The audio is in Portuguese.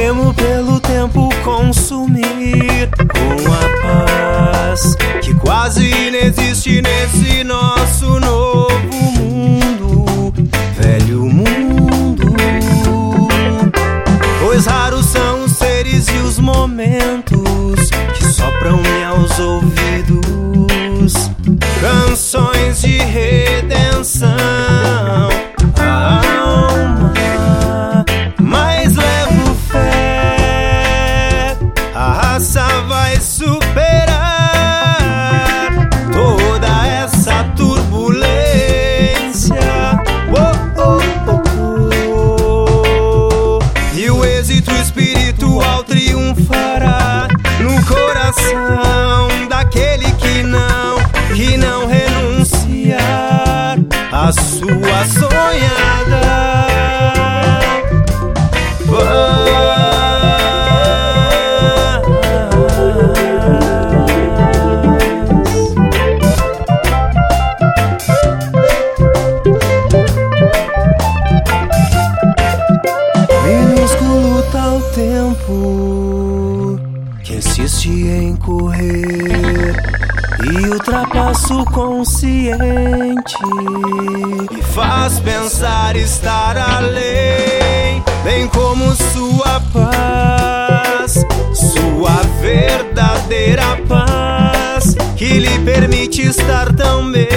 Temo pelo tempo consumir com a paz que quase inexiste nesse nosso novo mundo, velho mundo. Pois raros são os seres e os momentos que sopram-me aos ouvidos canções de redenção. A alma, mas levo fé, a raça vai superar toda essa turbulência. E o êxito espiritual triunfará no coração daquele que não renunciar à sua sonhada minúsculo tal tempo que insiste em correr e ultrapassa o consciente e faz pensar estar além, bem como sua paz, sua verdadeira paz, que lhe permite estar tão bem.